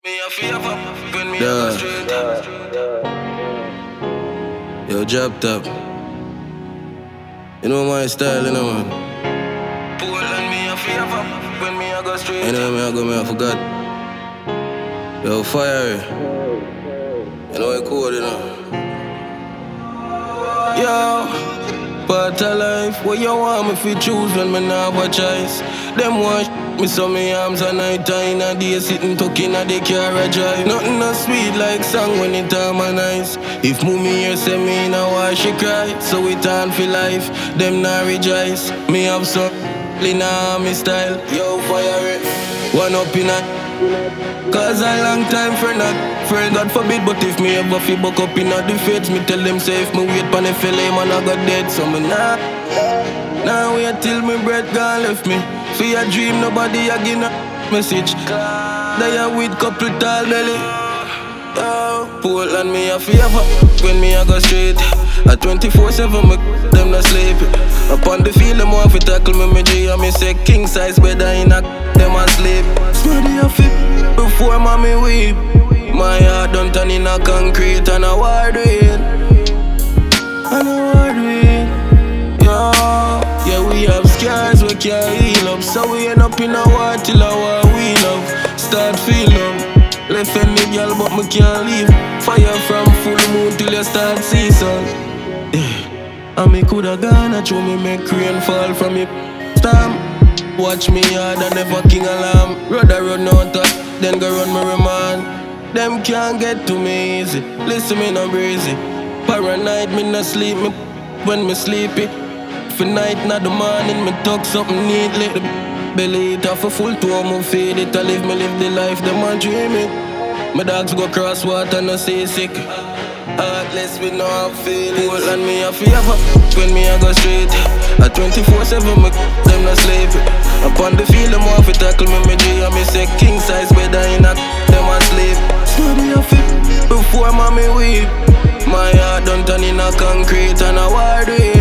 Yo, drop top. You know my style, you know, man. You know me, I go, man, I forgot. Yo, fire. You know I cool, you know. Yo, part of life, what you want me fi choose when me not have a choice. Them want me so me arms at night time a day sitting tucking a the car a drive. Nothing no sweet like song when it harmonize. If mommy here say me now why she cry, so it on for life. Them not rejoice. Me have some in me style. Yo, fire it. One up in a cause a long time friend God forbid, but if me ever fi buck up in a the feds, me tell them say if me wait pon the fella, man I got dead. So me nah wait till me breath gone left me. For a dream nobody a give no message. They a with couple tall belly. Portland me a fever when me a go straight. At 24/7 me them not sleep. Upon the field them want fi tackle me G and me say king size bed in a them asleep. Smarty a fit before mommy weep. My heart done turn in a concrete and a war doing. And a war doing. Yeah, we have scars we can't heal up. So we end up in a war till a war we love. Start feel love. Left any girl but me can't leave. Fire from full moon till you start see sun. And me coulda gone and show me make rain fall from me storm. Watch me hard and never king alarm. Rather run out of, then go run my remand. Them can't get to me easy. Listen me no breezy. Paranoid me no sleep me when me sleepy. For night not the morning me tuck something neatly. The belly it off a full tour me feed it. I live the life them a dream it. My dogs go cross water no seasick. Heartless we know how feel it. Portland me a fever when me a go straight. At 24/7 me them no sleep. Upon the field them want fi tackle me G and me say king size bed in a them asleep. Smarty a fit before mommy weep. My heart done turn in a concrete and a war doing.